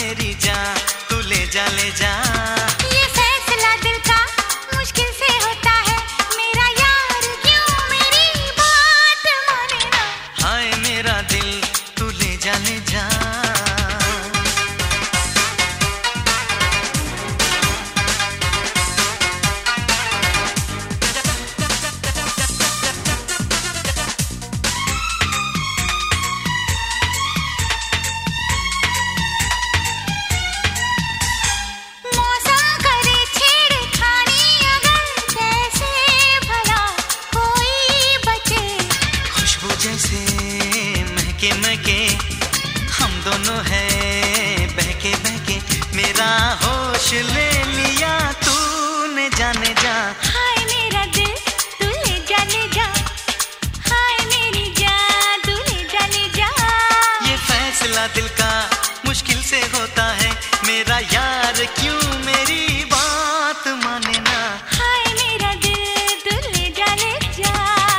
मेरी जान तू ले जा ले जा। ये फैसला दिल का मुश्किल से होता है, मेरा यार क्यों मेरी बात माने ना। हाय मेरा दिल तू ले जा ले जा। जैसे महके महके हम दोनों हैं बहके बहके, मेरा होश ले लिया तूने जाने जा। हाय मेरा दिल तू ले जा ले जा, हाय मेरी जान तू ले जा ले जा। ये फैसला दिल का मुश्किल से होता है, मेरा यार क्यों मेरी बात माने ना। हाय मेरा दिल तू ले जा ले जा।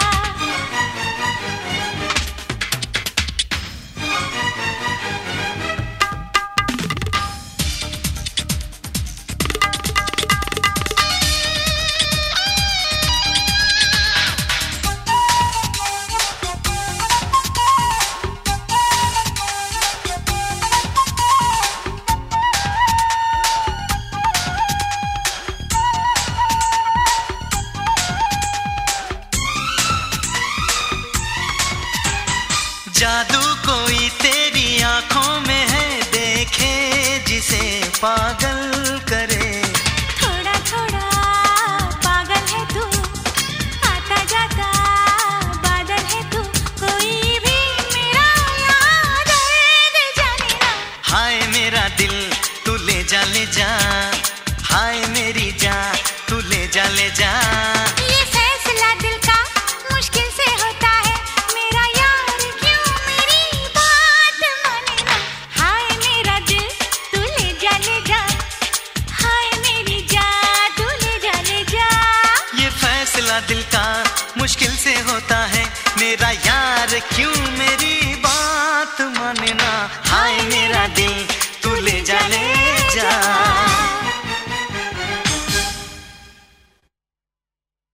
जादू कोई तेरी आंखों में है, देखे जिसे पागल करे। थोड़ा थोड़ा पागल है तू, आता जाता बादल है तू, कोई भी मेरा याद दे जाने ना। हाय मेरा दिल तू ले जा ले जा, हाय मेरी जान तू ले जा ले जा। ये फैसला दिल का मुश्किल से होता है, मेरा यार क्यों मेरी बात माने ना। हाय मेरा दिल तू ले जा ले जा, हाय मेरी जान तू ले जा ले जा। ये फैसला दिल का मुश्किल से होता है, मेरा यार क्यों मेरी बात माने ना।